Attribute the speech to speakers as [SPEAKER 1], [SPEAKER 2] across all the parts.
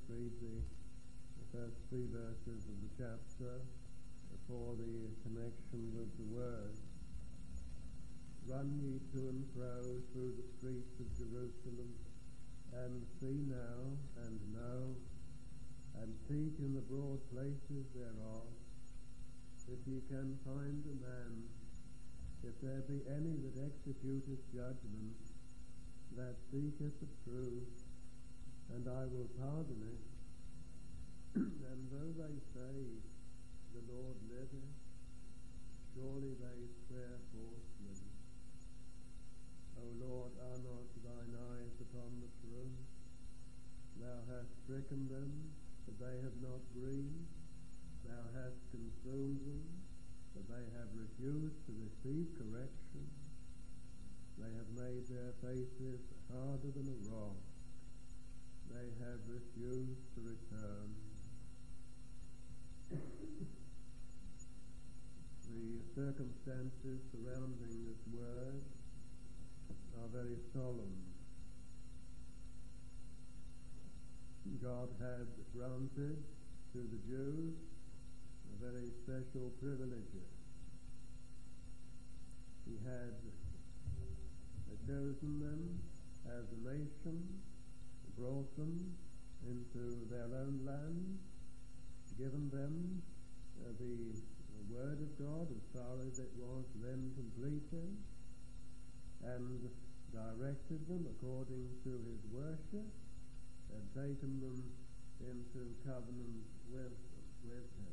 [SPEAKER 1] read the first 3 verses of the chapter for the connection with the word. Run ye to and fro through the streets of Jerusalem, and see now, and know, and seek in the broad places thereof, if ye can find a man, if there be any that executeth judgment, that seeketh the truth, and I will pardon it. And though they say, the Lord liveth, surely they swear falsely. O Lord, are not thine eyes upon the truth? Thou hast stricken them, but they have not grieved. Thou hast consumed them, but they have refused to receive correction. They have made their faces harder than a rock. They have refused to return. The circumstances surrounding this word are very solemn. God had granted to the Jews a very special privileges. He had chosen them as a nation, brought them into their own land, given them the Word of God as far as it was then completed, and directed them according to his worship, and taken them into covenant with him.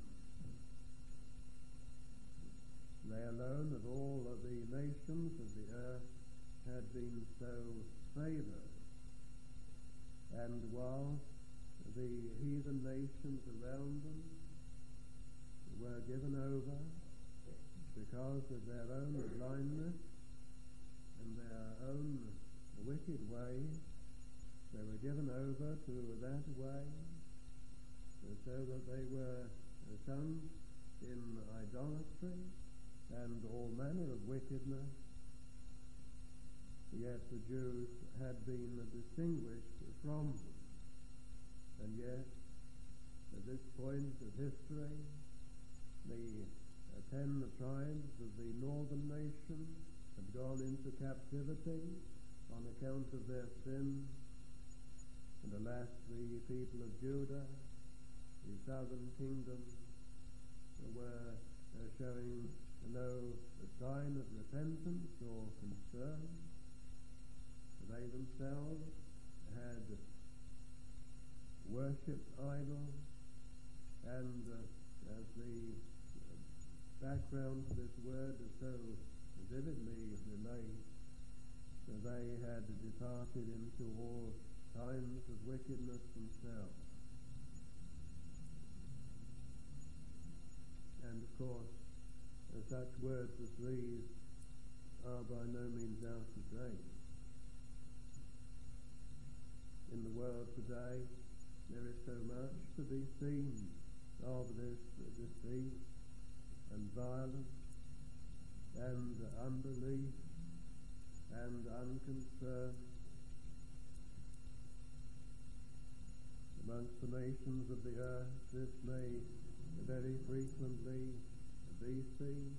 [SPEAKER 1] They alone of all of the nations of the earth had been so favored, and while the heathen nations around them were given over because of their own blindness and their own wicked ways, they were given over to that way, so that they were sunk in idolatry and all manner of wickedness. Yet the Jews had been distinguished from them. And yet, at this point of history, the 10 tribes of the northern nation had gone into captivity on account of their sin. And alas, the people of Judah, the southern kingdom, were showing no sign of repentance or concern. They themselves had worshipped idols, and as the background to this word is so vividly relates, they had departed into all kinds of wickedness themselves. And of course, such words as these are by no means out of date. In the world today, there is so much to be seen of this deceit and violence and unbelief and unconcern amongst the nations of the earth. This may very frequently be seen.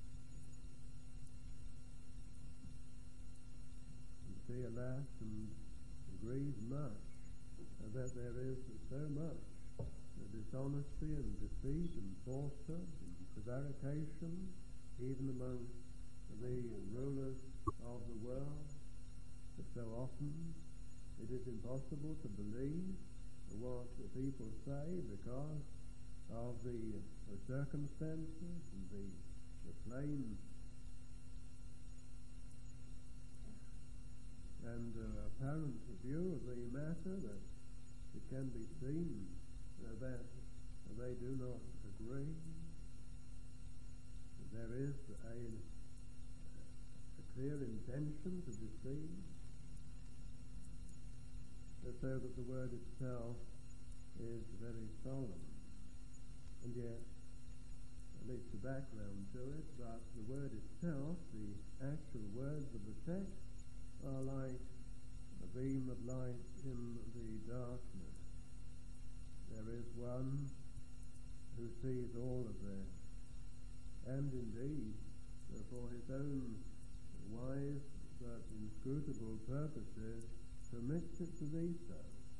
[SPEAKER 1] You see, alas, and grieve much that there is so much dishonesty and deceit and falsehood and prevarication even amongst the rulers of the world, that so often it is impossible to believe what the people say because of the circumstances and the plain and apparent view of the matter, that it can be seen that they do not agree. There is a clear intention to deceive, so that the word itself is very solemn. And yet, at least the background to it, but the word itself, the actual words of the text, are like a beam of light in the darkness. there is one who sees all of this, and indeed, for his own wise but inscrutable purposes, permits it to be so.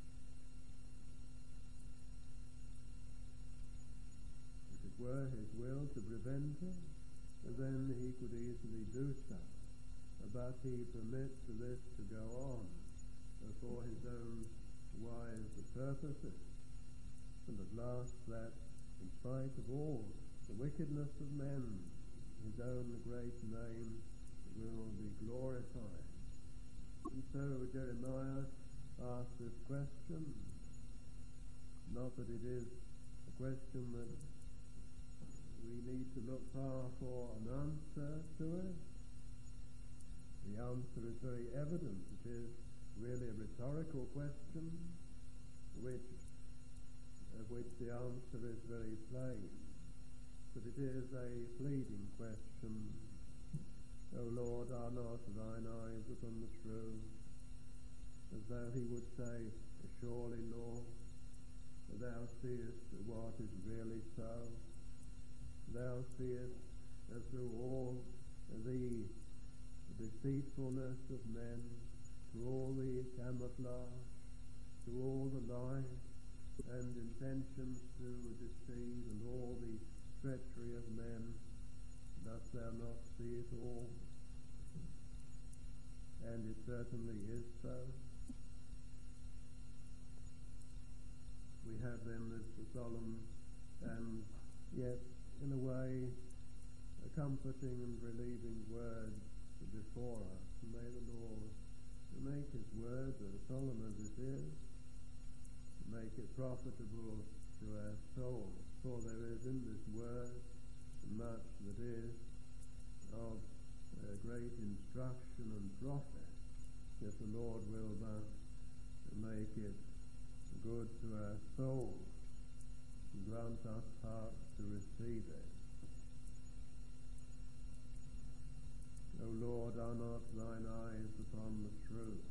[SPEAKER 1] If it were his will to prevent it, then he could easily do so, but he permits this to go on for his own wise purposes. And at last that, in spite of all the wickedness of men, his own great name will be glorified. And so Jeremiah asks this question, not that it is a question that we need to look far for an answer to it. The answer is very evident. It is really a rhetorical question, of which the answer is very plain. But it is a pleading question. O Lord, are not thine eyes upon the true? As though he would say, surely, Lord, thou seest what is really so. Thou seest through all the deceitfulness of men, through all the camouflage, through all the lies and intentions to deceive, and all the treachery of men. Dost thou not see it all? And it certainly is so. We have then this solemn and yet in a way a comforting and relieving word before us. May the Lord make his word, as solemn as it is, make it profitable to our souls. For there is in this word much that is of great instruction and profit, if the Lord will but make it good to our souls and grant us hearts to receive it. O Lord, are not thine eyes upon the truth?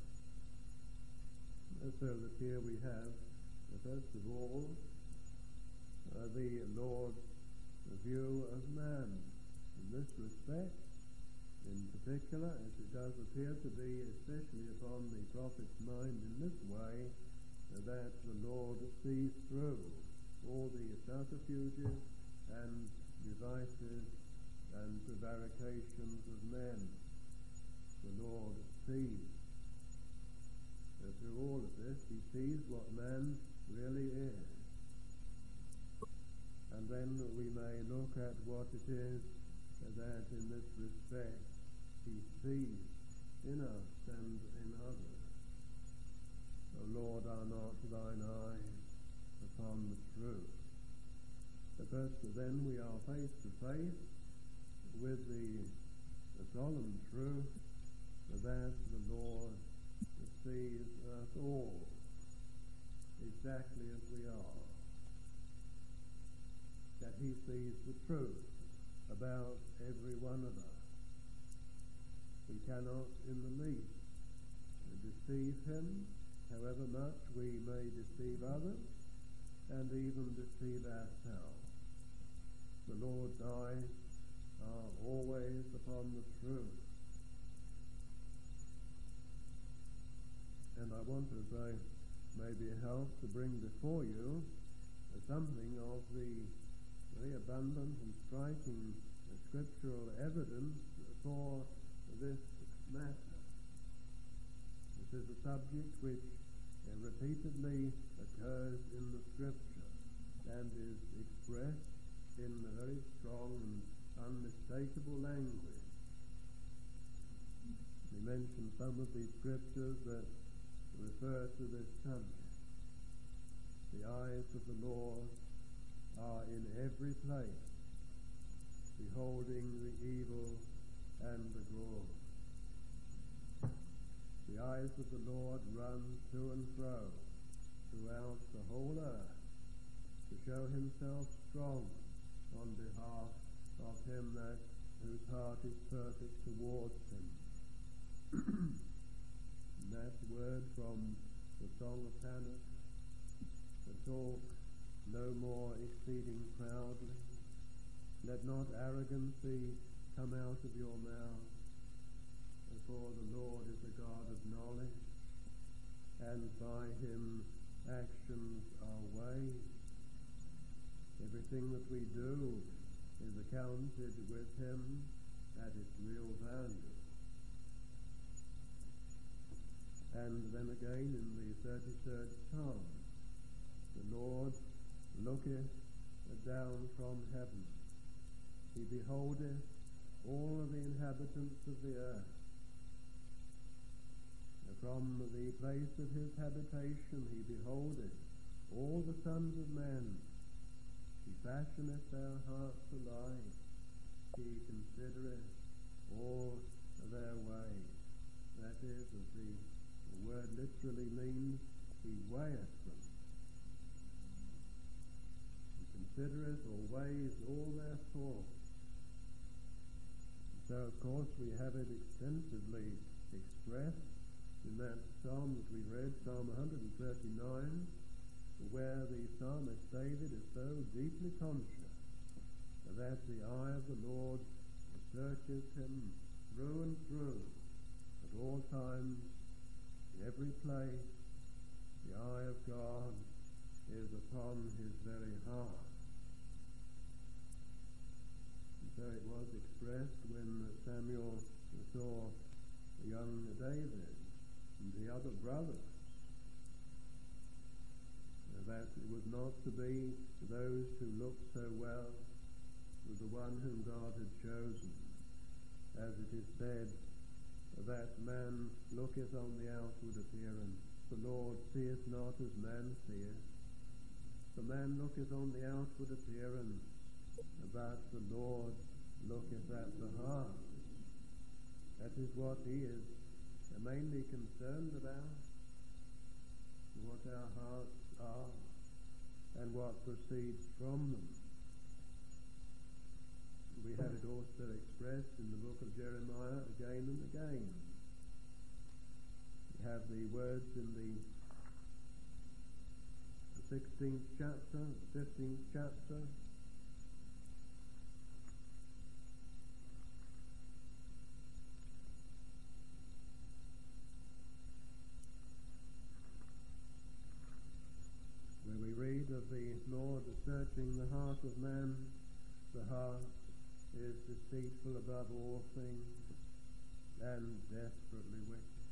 [SPEAKER 1] So that here we have, first of all, the Lord's view of man. In this respect, in particular, as it does appear to be, especially upon the prophet's mind in this way, that the Lord sees through all the subterfuges and devices and prevarications of men. The Lord sees. Through all of this, he sees what man really is. And then we may look at what it is that in this respect he sees in us and in others. O Lord, are not thine eyes upon the truth? First then we are face to face with the solemn truth that the Lord sees us all exactly as we are. That he sees the truth about every one of us. We cannot in the least deceive him, however much we may deceive others and even deceive ourselves. The Lord's eyes are always upon the truth. And I want, as I maybe help, to bring before you something of the very abundant and striking scriptural evidence for this matter. This is a subject which repeatedly occurs in the Scripture and is expressed in a very strong and unmistakable language. We mention some of these scriptures that refer to this subject. The eyes of the Lord are in every place, beholding the evil and the glory. The eyes of the Lord run to and fro throughout the whole earth to show himself strong on behalf of him whose heart is perfect towards him. That word from the Song of Hannah, the talk no more exceeding proudly. Let not arrogancy come out of your mouth, for the Lord is a God of knowledge, and by him actions are weighed. Everything that we do is accounted with him at its real value. And then again in the 33rd Psalm, the Lord looketh down from heaven. He beholdeth all the inhabitants of the earth. From the place of his habitation he beholdeth all the sons of men. He fashioneth their hearts alike. He considereth all their ways. That is, as the word literally means, he weigheth them. He considereth or weighs all their thoughts. So, of course, we have it extensively expressed in that psalm that we read, Psalm 139, where the psalmist David is so deeply conscious that the eye of the Lord searches him through and through, at all times, in every place. The eye of God is upon his very heart. And so it was expressed when Samuel saw young David and the other brothers, that it was not to be those who looked so well with the one whom God had chosen, as it is said, that man looketh on the outward appearance, the Lord seeth not as man seeth. The man looketh on the outward appearance, but the Lord looketh at the heart. That is what he is mainly concerned about, what our hearts are and what proceeds from them. We have it also expressed in the book of Jeremiah again and again. We have the words in the 16th chapter, 15th chapter, where we read of the Lord searching the heart of man. The heart is deceitful above all things and desperately wicked.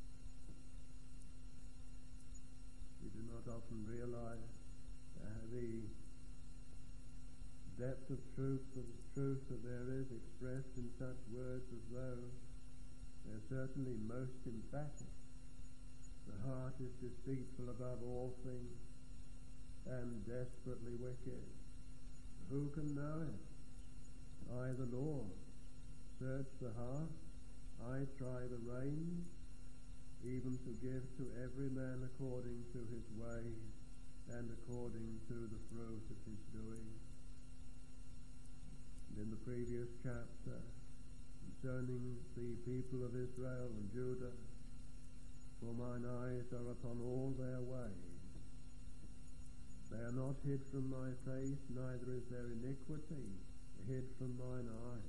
[SPEAKER 1] We do not often realize the depth of truth that there is expressed in such words as those. They're certainly most emphatic. The heart is deceitful above all things and desperately wicked. Who can know it? I, the Lord, search the heart. I try the reins, even to give to every man according to his ways and according to the fruit of his doing. And in the previous chapter, concerning the people of Israel and Judah, for mine eyes are upon all their ways. They are not hid from my face, neither is their iniquity hid from mine eyes.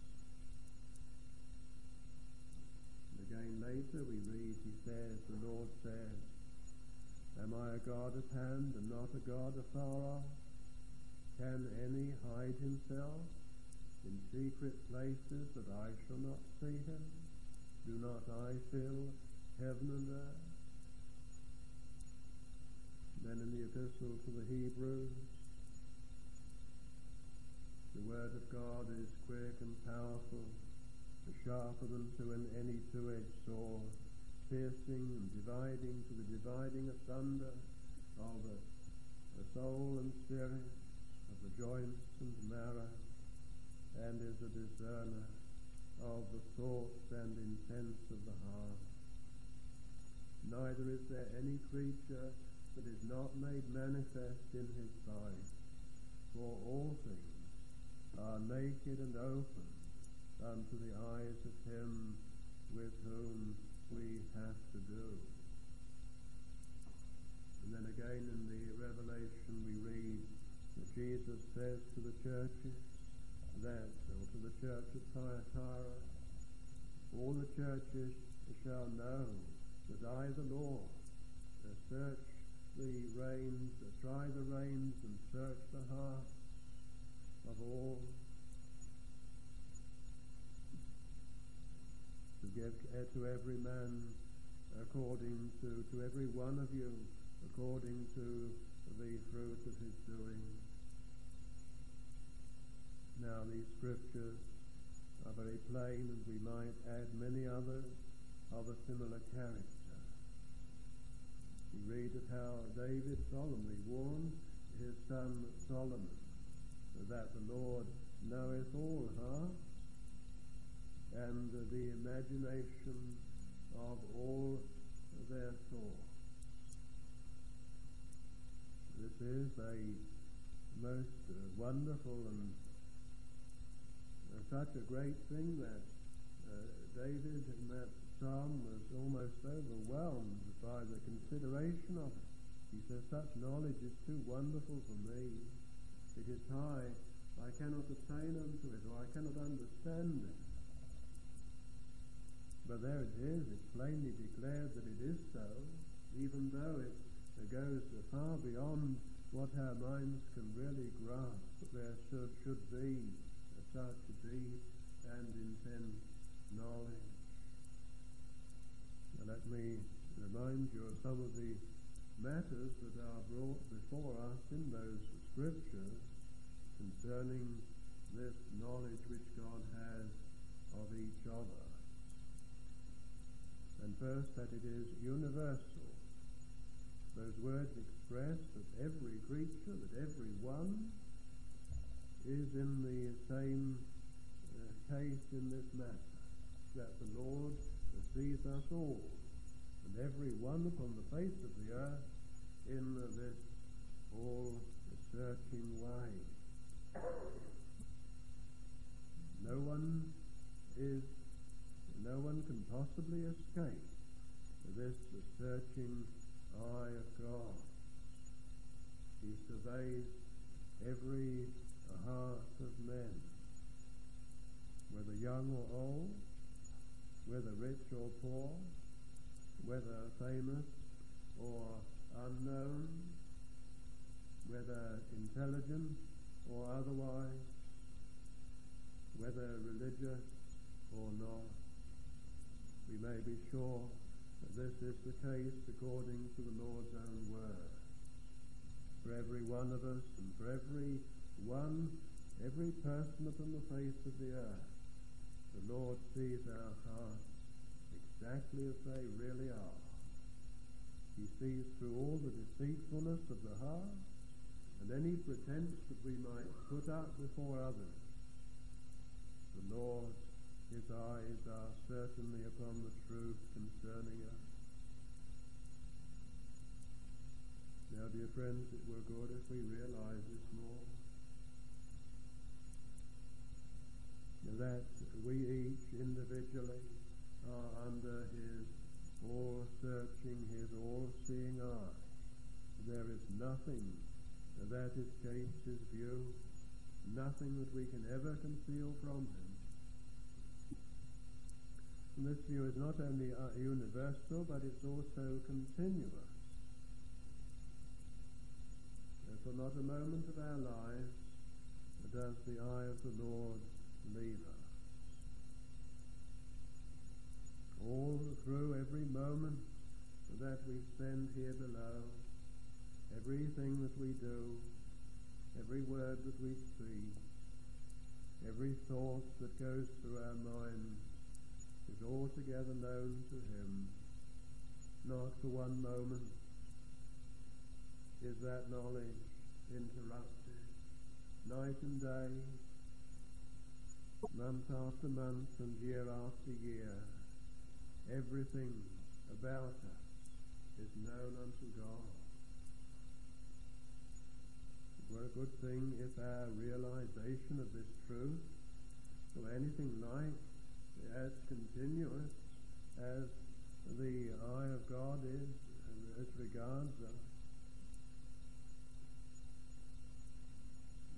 [SPEAKER 1] And again later we read, he says, the Lord says, am I a God at hand and not a God afar off? Can any hide himself in secret places that I shall not see him? Do not I fill heaven and earth? Then in the epistle to the Hebrews, the word of God is quick and powerful, sharper than any two-edged sword, piercing and dividing to the dividing asunder of the soul and spirit, of the joints and marrow, and is a discerner of the thoughts and intents of the heart. Neither is there any creature that is not made manifest in his sight, for all things are naked and open unto the eyes of him with whom we have to do. And And then again in the Revelation we read that Jesus says to the churches that, or to the church of Thyatira, all the churches shall know that I, the Lord, search the reins, try the reins, and search the heart of all, to give to every man according to every one of you, according to the fruit of his doing. Now these scriptures are very plain, and we might add many others of a similar character. We read of how David solemnly warned his son Solomon that the Lord knoweth all hearts and the imagination of all their thoughts. This is a most wonderful and such a great thing that David in that psalm was almost overwhelmed by the consideration of it. He says, such knowledge is too wonderful for me. It is high, I cannot attain unto it, or I cannot understand it. But there it is, it's plainly declared that it is so, even though it goes far beyond what our minds can really grasp, that there should be such deep and intense knowledge. Now let me remind you of some of the matters that are brought before us in those scriptures concerning this knowledge which God has of each other. And first, that it is universal. Those words express that every creature, that every one is in the same case in this matter, that the Lord sees us all, and every one upon the face of the earth in this all-searching way. No one can possibly escape this searching eye of God. He surveys every heart of men, whether young or old, whether rich or poor, whether famous or unknown, whether intelligent or otherwise, whether religious or not. We may be sure that this is the case according to the Lord's own word. For every one of us and for every person upon the face of the earth, the Lord sees our hearts exactly as they really are. He sees through all the deceitfulness of the heart and any pretense that we might put up before others. The Lord, his eyes are certainly upon the truth concerning us. Now, dear friends, it were good if we realize this more, that we each individually are under his all-searching, his all-seeing eye. There is nothing that escapes his view, nothing that we can ever conceal from him. And this view is not only universal, but it's also continuous. For not a moment of our lives does the eye of the Lord leave us. All through every moment that we spend here below, everything that we do, every word that we speak, every thought that goes through our minds is altogether known to him. Not for one moment is that knowledge interrupted. Night and day, month after month and year after year, everything about us is known unto God. What a good thing if our realization of this truth, or anything like as continuous as the eye of God is as regards us,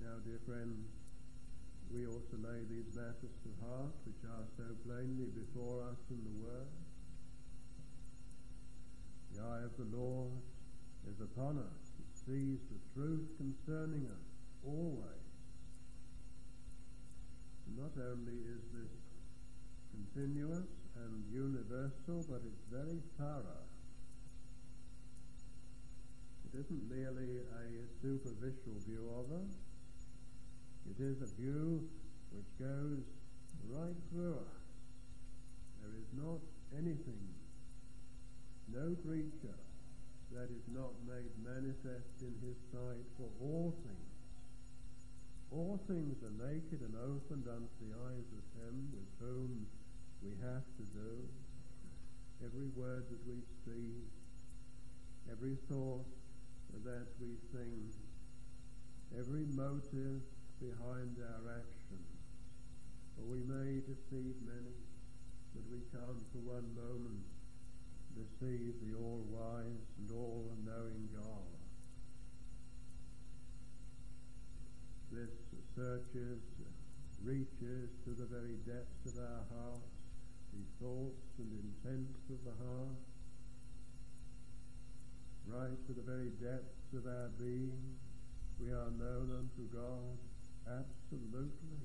[SPEAKER 1] Now, dear friends, we also lay these matters to heart which are so plainly before us in the Word. The eye of the Lord is upon us. It sees the truth concerning us always. And not only is this continuous and universal, but it's very thorough. It isn't merely a superficial view of us. It is a view which goes right through us. There is not anything, no creature, that is not made manifest in his sight, for all things. All things are naked and opened unto the eyes of him with whom we have to do. Every word that we speak, every thought that we think, every motive behind our actions. For we may deceive many, but we can't for one moment deceive the all-wise and all-knowing God. This searches, reaches to the very depths of our hearts, the thoughts and intents of the heart, right to the very depths of our being. We are known unto God absolutely.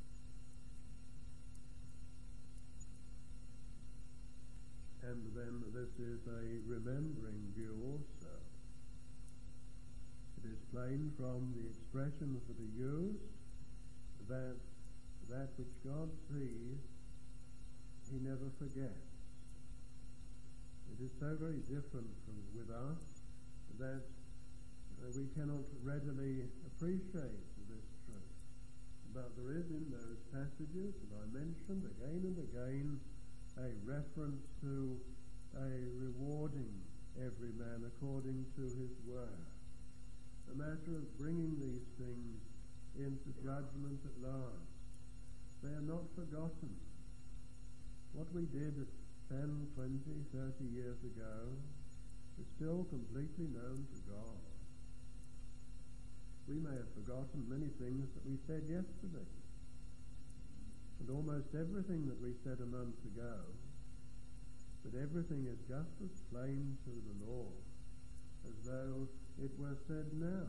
[SPEAKER 1] And then this is a remembering view also. It is plain from the expressions that are used that that which God sees, he never forgets. It is so very different with us that we cannot readily appreciate this truth. But there is in those passages that I mentioned again and again a reference to a rewarding every man according to his work. A matter of bringing these things into judgment at last. They are not forgotten. What we did 10, 20, 30 years ago is still completely known to God. We may have forgotten many things that we said yesterday. And almost everything that we said a month ago, but everything is just as plain to the Lord as though it were said now.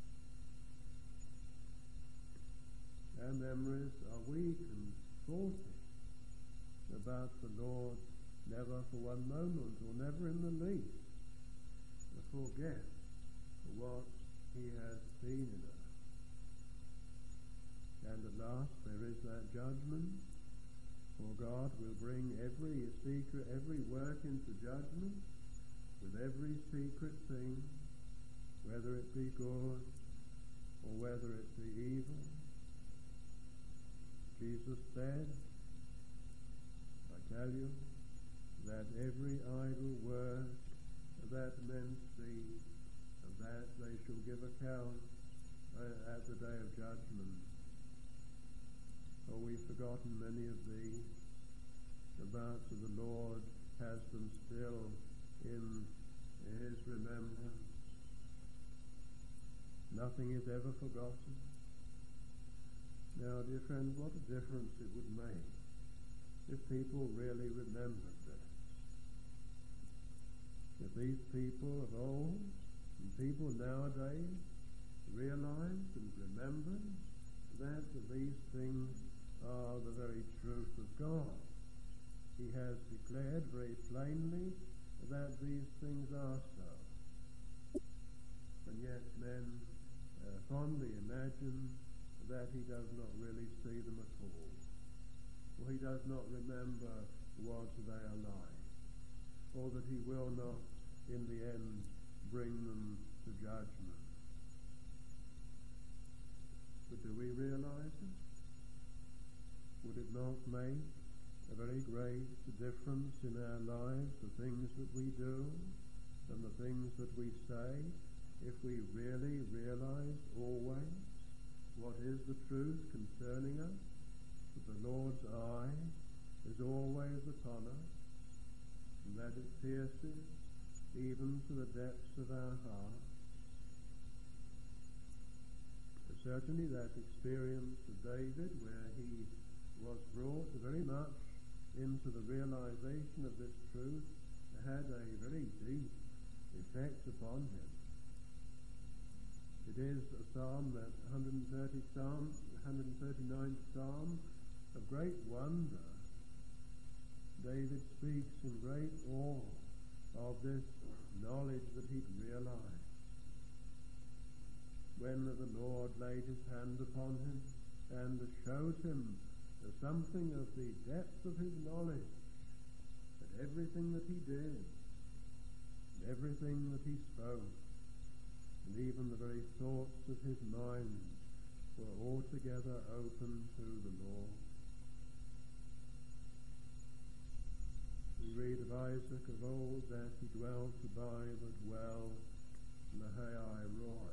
[SPEAKER 1] Our memories are weak and faulty, but the Lord never for one moment, or never in the least, forgets what he has seen in us. And at last there is that judgment, for God will bring every secret, every work into judgment, with every secret thing, whether it be good or whether it be evil. Jesus said, I tell you, that every idle word that men speak, of that they shall give account at the day of judgment. Oh, we've forgotten many of these, but the Lord has them still in his remembrance. Nothing is ever forgotten. Now, dear friends, what a difference it would make if people really remembered this. If these people of old and people nowadays realized and remembered that these things are the very truth of God. He has declared very plainly that these things are so. And yet men fondly imagine that he does not really see them at all. Or he does not remember what they are like. Or that he will not, in the end, bring them to judgment. But do we realize it? Would it not make a very great difference in our lives, the things that we do and the things that we say, if we really realize always what is the truth concerning us, that the Lord's eye is always upon us, and that it pierces even to the depths of our hearts? certainly that experience of David where he was brought very much into the realization of this truth had a very deep effect upon him. It is a psalm, that 139th psalm, of great wonder. David speaks in great awe of this knowledge that he'd realized. When the Lord laid his hand upon him and showed him something of the depth of his knowledge, that everything that he did, everything that he spoke, and even the very thoughts of his mind were altogether open to the Lord. We read of Isaac of old that he dwelt by the well Mahai Roi,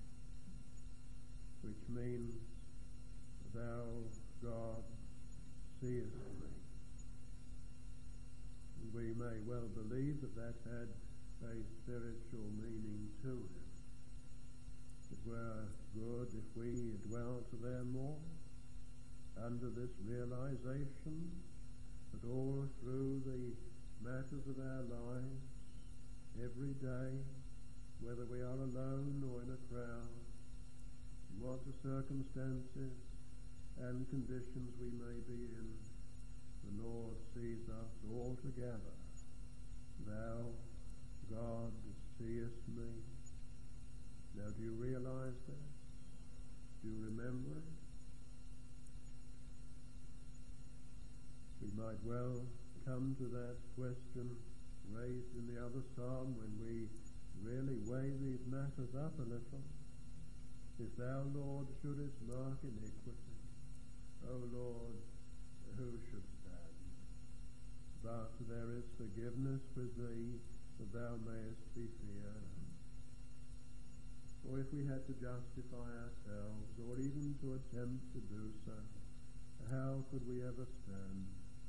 [SPEAKER 1] which means, thou, God, seest me. And we may well believe that that had a spiritual meaning to him. It were good if we dwelt there more under this realization that all through the matters of our lives, every day, whether we are alone or in a crowd, in what the circumstances and conditions we may be in, the Lord sees us all together. Thou, God, seest me. Now, do you realize that? Do you remember it? We might well come to that question raised in the other psalm when we really weigh these matters up a little. If thou, Lord, shouldest mark iniquity, O Lord, who should stand? But there is forgiveness with thee, that thou mayest be feared. Or if we had to justify ourselves, or even to attempt to do so, how could we ever stand?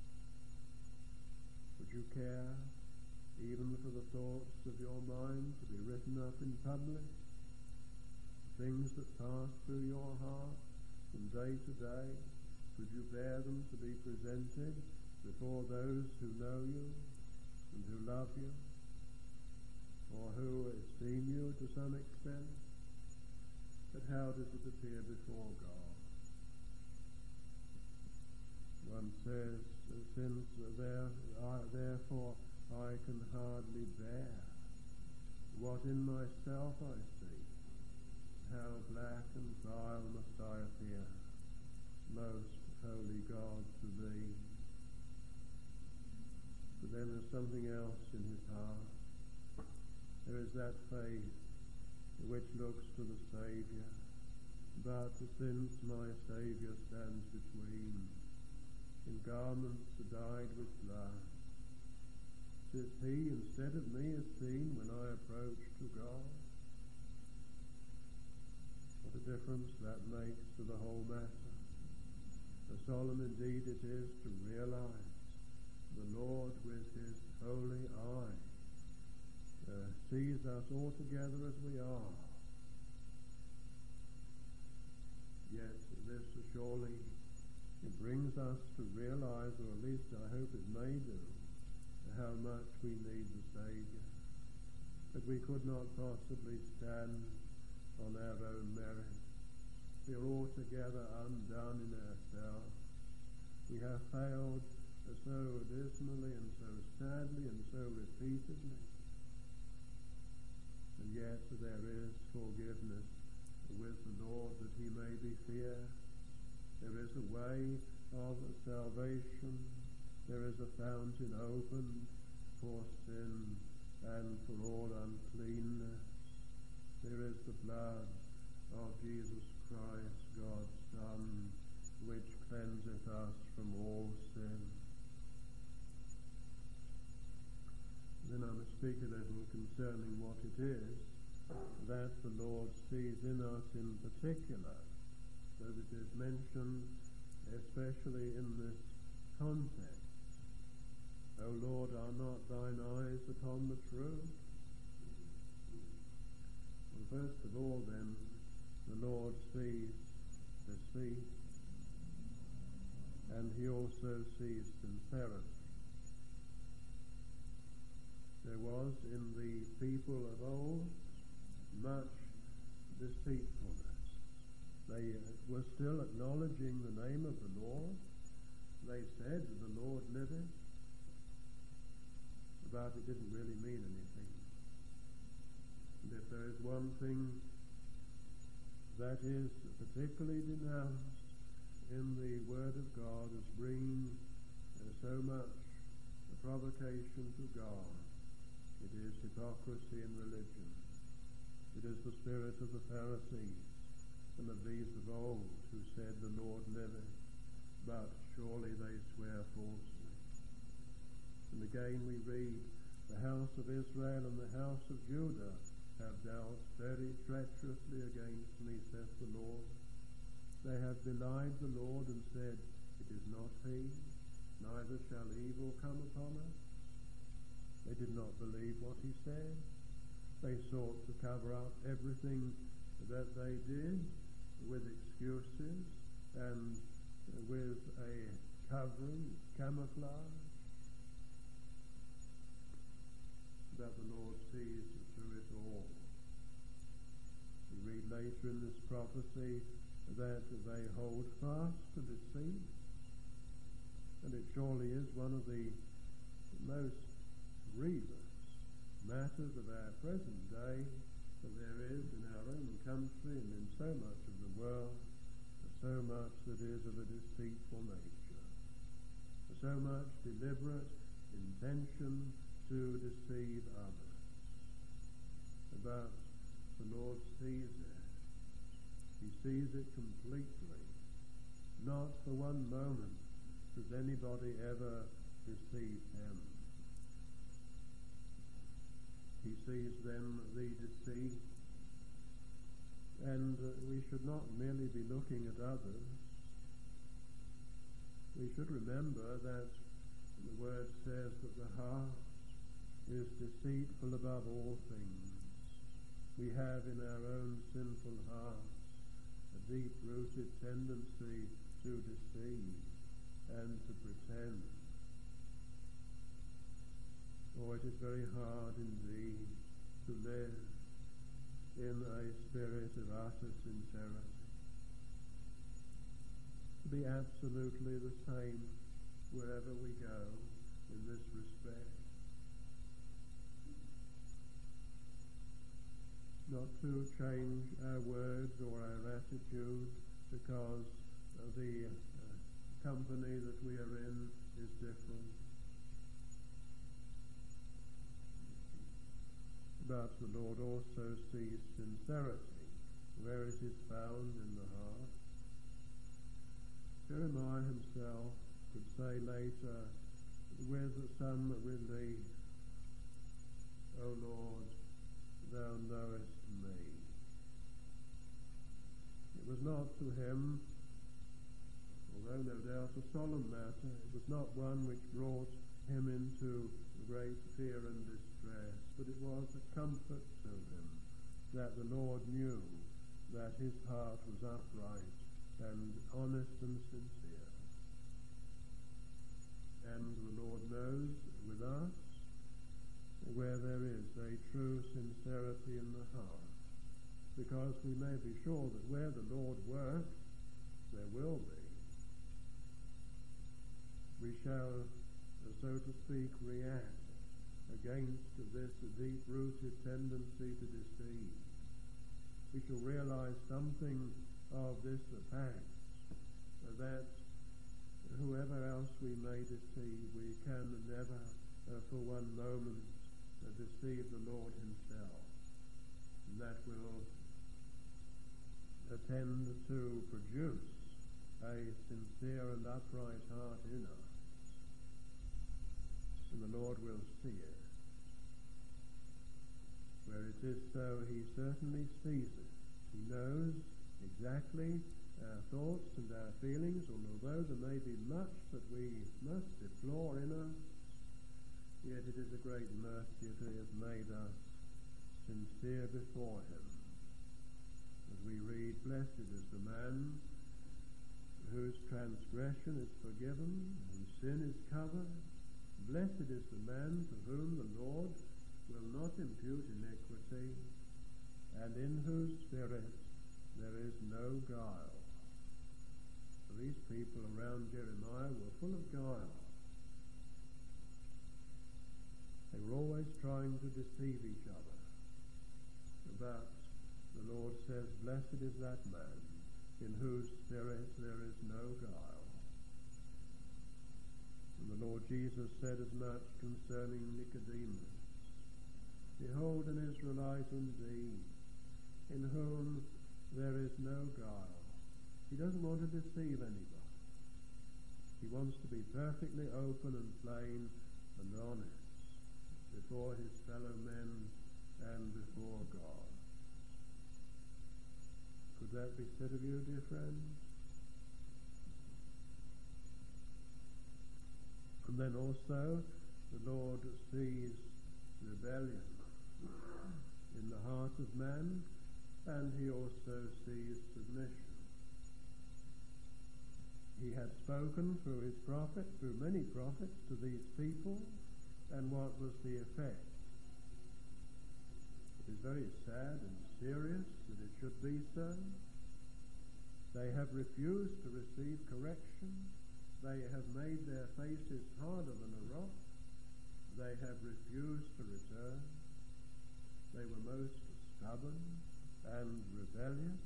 [SPEAKER 1] Would you care, even for the thoughts of your mind, to be written up in public? Things that pass through your heart from day to day, could you bear them to be presented before those who know you and who love you, or who esteem you to some extent? But how does it appear before God? One says, since therefore I can hardly bear what in myself I see, how black and vile must I appear, most holy God, to thee. But then there's something else in his heart. There is that faith which looks to the Saviour. But since my Saviour stands between, in garments dyed with blood, since he instead of me is seen when I approach to God, what a difference that makes to the whole matter. How solemn indeed it is to realize the Lord with his holy eye sees us all together as we are. Yet this surely it brings us to realize, or at least I hope it may do, how much we need the Saviour, that we could not possibly stand on our own merit. We are altogether undone in ourselves. We have failed so dismally and so sadly and so repeatedly. And yet there is forgiveness with the Lord, that he may be feared. There is a way of salvation. There is a fountain opened for sin and for all uncleanness. There is the blood of Jesus Christ, God's Son, which cleanseth us from all sin. Then I must speak a little concerning what it is that the Lord sees in us in particular, so that it is mentioned especially in this context. O Lord, are not thine eyes upon the truth? Well, first of all then, the Lord sees deceit, and he also sees sincerity. There was in the people of old much deceitfulness. They were still acknowledging the name of the Lord. They said, "The Lord liveth," but it didn't really mean anything. And if there is one thing that is particularly denounced in the Word of God as bringing so much provocation to God, it is hypocrisy in religion. It is the spirit of the Pharisees and of these of old who said, "The Lord liveth," but surely they swear falsely. And again we read, "The house of Israel and the house of Judah have dealt very treacherously against me, saith the Lord. They have belied the Lord and said, It is not he, neither shall evil come upon us." They did not believe what he said. They sought to cover up everything that they did with excuses and with a covering, camouflage. But the Lord sees through it all. We read later in this prophecy that they hold fast to deceit, and it surely is one of the most grievous matters of our present day that there is in our own country and in so much of the world, so much that is of a deceitful nature, so much deliberate intention to deceive others. But the Lord sees it. He sees it completely. Not for one moment does anybody ever deceive him. He sees then the deceit, and we should not merely be looking at others. We should remember that the Word says that the heart is deceitful above all things. We have in our own sinful hearts a deep-rooted tendency to deceive and to pretend. Oh, it is very hard indeed to live in a spirit of utter sincerity, to be absolutely the same wherever we go in this respect, not to change our words or our attitude because the company that we are in is different. But the Lord also sees sincerity, where it is found in the heart. Jeremiah himself could say later with some relief, "O Lord, thou knowest me." It was not to him, although no doubt a solemn matter, it was not one which brought him into great fear and distress, but it was a comfort to him that the Lord knew that his heart was upright and honest and sincere. And the Lord knows with us where there is a true sincerity in the heart, because we may be sure that where the Lord works, there will be. We shall, so to speak, react against this deep-rooted tendency to deceive. We shall realize something of this fact, that whoever else we may deceive, we can never for one moment deceive the Lord himself. And that will tend to produce a sincere and upright heart in us. And the Lord will see it. Where it is so, he certainly sees it. He knows exactly our thoughts and our feelings, and although there may be much that we must deplore in us, yet it is a great mercy that he has made us sincere before him, we read, "Blessed is the man whose transgression is forgiven, whose sin is covered. Blessed is the man to whom the Lord will not impute iniquity, and in whose spirit there is no guile." These people around Jeremiah were full of guile. They were always trying to deceive each other. But the Lord says, "Blessed is that man in whose spirit there is no guile." And the Lord Jesus said as much concerning Nicodemus. "Behold an Israelite indeed, in whom there is no guile." He doesn't want to deceive anybody. He wants to be perfectly open and plain and honest before his fellow men and before God. Could that be said of you, dear friends? And then also the Lord sees rebellion in the heart of man, and he also sees submission. He had spoken through his prophet, through many prophets, to these people, and what was the effect? It is very sad and serious that it should be so. They have refused to receive correction. They have made their faces harder than a rock. They have refused to return. They were most stubborn and rebellious.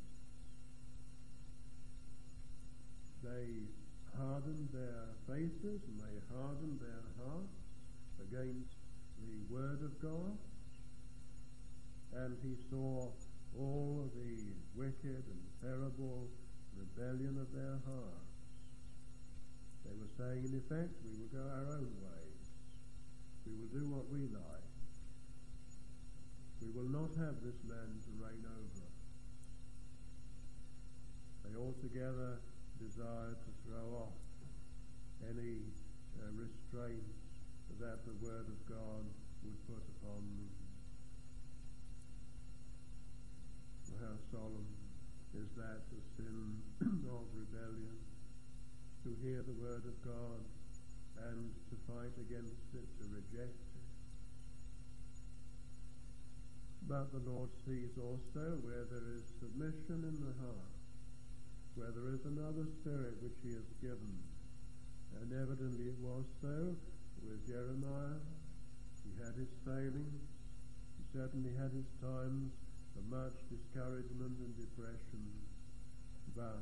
[SPEAKER 1] They hardened their faces and they hardened their hearts against the Word of God. And he saw all the wicked and terrible rebellion of their hearts. They were saying, in effect, we will go our own ways. We will do what we like. We will not have this land to reign over us. They altogether desired to throw off any restraint that the Word of God would put upon them. How solemn is that, the sin of rebellion, to hear the Word of God and to fight against it, to reject it. But the Lord sees also where there is submission in the heart, where there is another spirit which he has given. And evidently it was so with Jeremiah. He had his failings. He certainly had his times of much discouragement and depression. But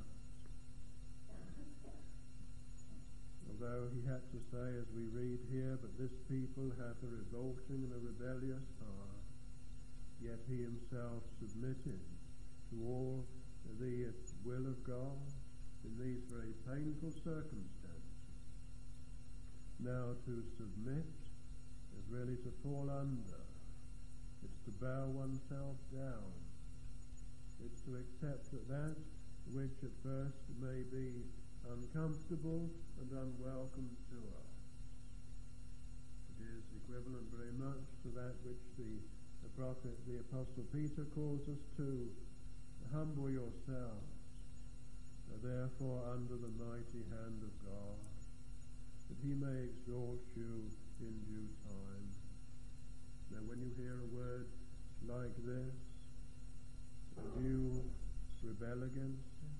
[SPEAKER 1] although he had to say, as we read here, "But this people hath a revolting and a rebellious heart," yet he himself submitted to all the will of God in these very painful circumstances. Now to submit is really to fall under. It's to bow oneself down. It's to accept that which at first may be uncomfortable and unwelcome to us. It is equivalent very much to that which the prophet, the Apostle Peter, calls us to: humble yourselves, therefore, under the mighty hand of God, that he may exalt you in due time. Now, when you hear a word like this, do you rebel against it?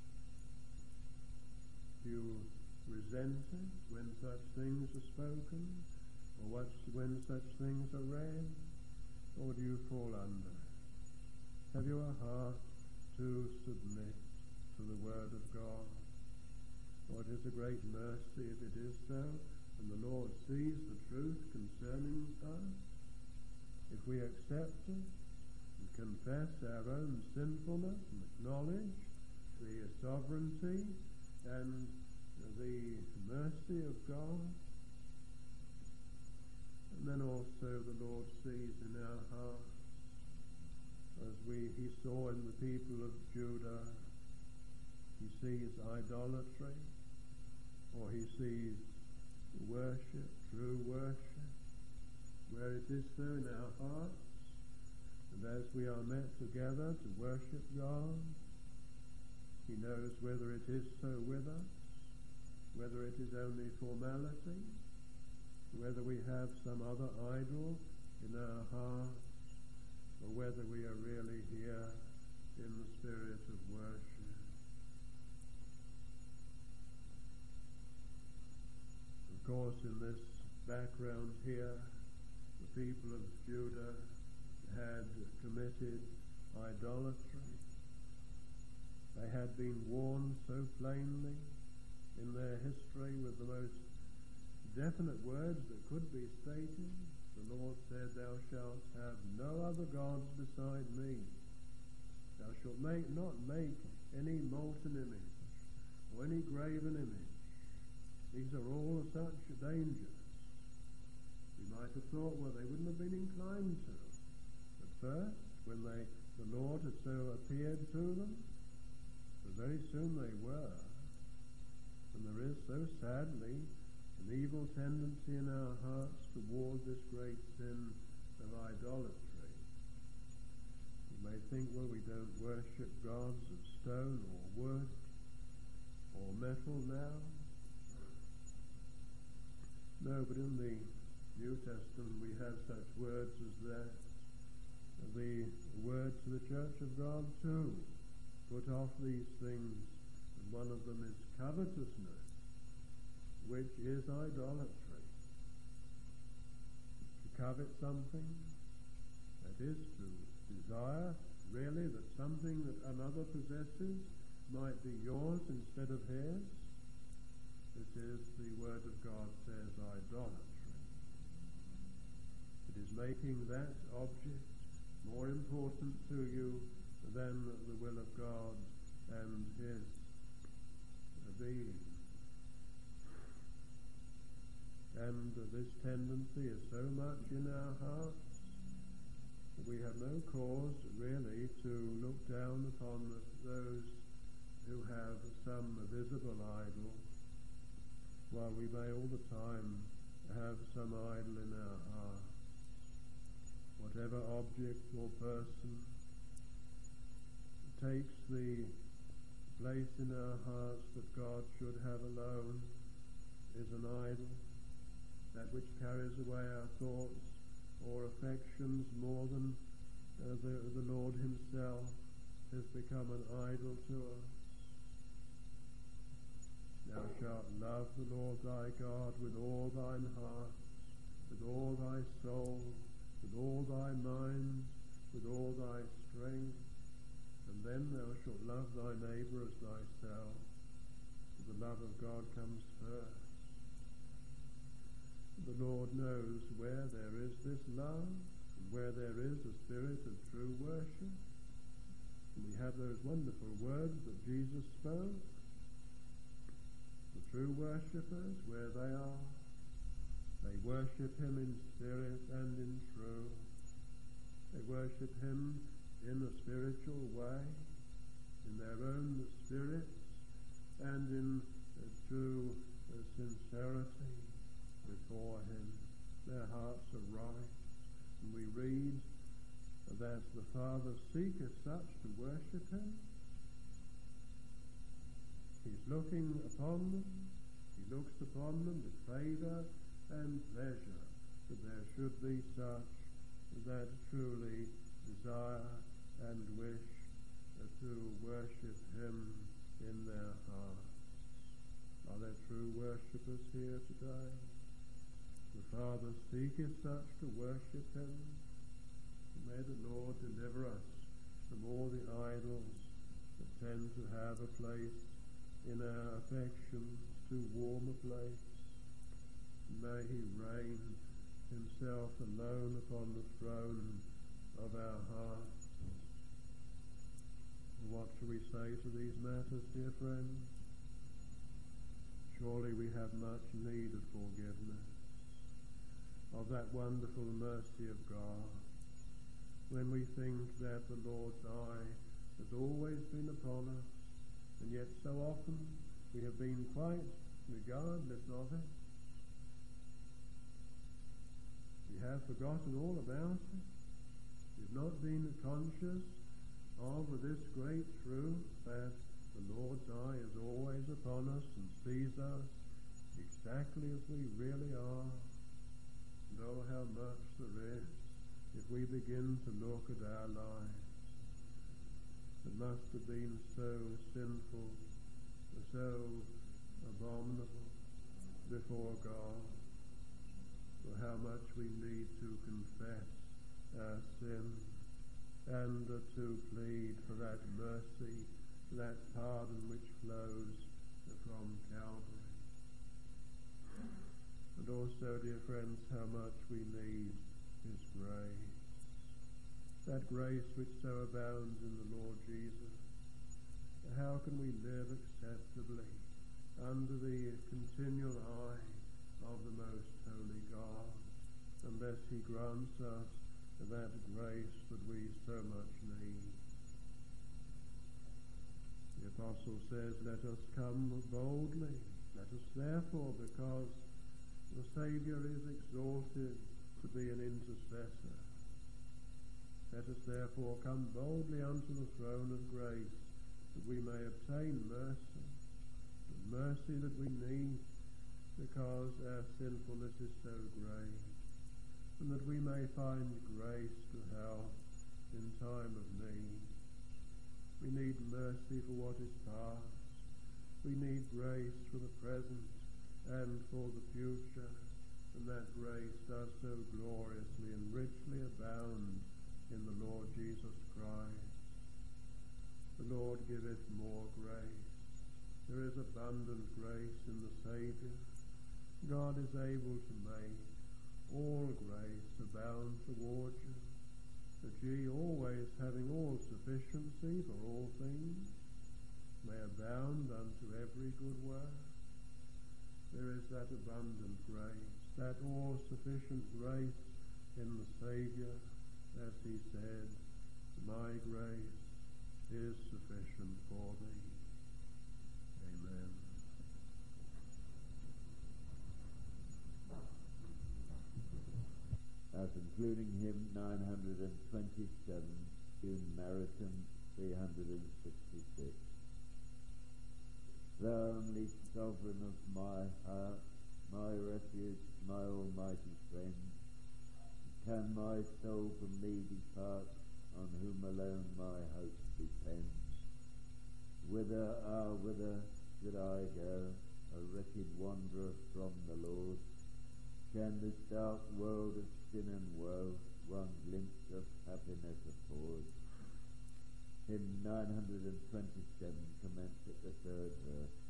[SPEAKER 1] Do you resent it when such things are spoken, or when such things are read? Or do you fall under it? Have you a heart to submit to the Word of God? For it is a great mercy if it is so, and the Lord sees the truth concerning us. If we accept it and confess our own sinfulness and acknowledge the sovereignty and the mercy of God, and then also the Lord sees in our hearts, as he saw in the people of Judah, he sees idolatry, or he sees worship, true worship, where it is so in our hearts, and as we are met together to worship God, He knows whether it is so with us, whether it is only formality, whether we have some other idol in our hearts, or whether we are really here in the spirit of worship. Of course, in this background here, the people of Judah had committed idolatry. They had been warned so plainly in their history with the most definite words that could be stated. The Lord said, "Thou shalt have no other gods beside me. Thou shalt not make any molten image or any graven image." These are all such dangers. We might have thought, well, they wouldn't have been inclined to. But first, when the Lord had so appeared to them, but very soon they were. And there is so sadly an evil tendency in our hearts toward this great sin of idolatry. You may think, well, we don't worship gods of stone or wood or metal now. No, but in the New Testament we have such words as that. The word to the Church of God too. Put off these things, and one of them is covetousness, which is idolatry. To covet something, that is to desire really that something that another possesses might be yours instead of his. This is, the Word of God says, idolatry. It is making that object more important to you than the will of God and his being. And this tendency is so much in our hearts that we have no cause really to look down upon those who have some visible idol, while we may all the time have some idol in our heart. Whatever object or person takes the place in our hearts that God should have alone is an idol. That which carries away our thoughts or affections more than the Lord himself has become an idol to us. Thou shalt love the Lord thy God with all thine heart, with all thy soul, with all thy mind, with all thy strength, and then thou shalt love thy neighbour as thyself. For the love of God comes first. The Lord knows where there is this love, and where there is a spirit of true worship. And we have those wonderful words that Jesus spoke. The true worshippers, where they are, they worship him in spirit and in truth. They worship him in a spiritual way, in their own spirit, and in true sincerity before him. Their hearts are right. And we read that the Father seeketh such to worship him. He's looking upon them. He looks upon them with favour and pleasure, that there should be such that truly desire and wish to worship him in their hearts. Are there true worshippers here today? The Father seeketh such to worship him. May the Lord deliver us from all the idols that tend to have a place in our affections, too warm a place. May he reign himself alone upon the throne of our hearts. What shall we say to these matters, dear friends? Surely we have much need of forgiveness, of that wonderful mercy of God, when we think that the Lord's eye has always been upon us, and yet so often we have been quite regardless of it. We have forgotten all about it. We've not been conscious of this great truth that The Lord's eye is always upon us and sees us exactly as we really are. And oh, how much there is if we begin to look at our lives that must have been so sinful, so abominable before God. For how much we need to confess our sin and to plead for that mercy, that pardon which flows from Calvary. And also, dear friends, how much we need His grace, that grace which so abounds in the Lord Jesus. How can we live acceptably under the continual eye of the most holy God unless He grants us that grace that we so much need? The Apostle says, let us come boldly. Let us therefore, because the Saviour is exalted to be an intercessor, let us therefore come boldly unto the throne of grace, that we may obtain mercy, the mercy that we need because our sinfulness is so great, and that we may find grace to help in time of need. We need mercy for what is past. We need grace for the present and for the future, and that grace does so gloriously and richly abound in the Lord Jesus Christ. The Lord giveth more grace. There is abundant grace in the Saviour. God is able to make all grace abound towards you, that ye always, having all sufficiency for all things, may abound unto every good work. There is that abundant grace, that all-sufficient grace in the Saviour, as He said, my grace is sufficient for thee. Amen.
[SPEAKER 2] Concluding hymn 927, tune Maritim 366. Thou only sovereign of my heart, my refuge, my almighty friend, can my soul from thee depart, on whom alone my hope depends? Whither, whither should I go, a wretched wanderer from the Lord? Can this dark world of sin and woe one glimpse of happiness afford? Hymn 927 commenced at the third verse.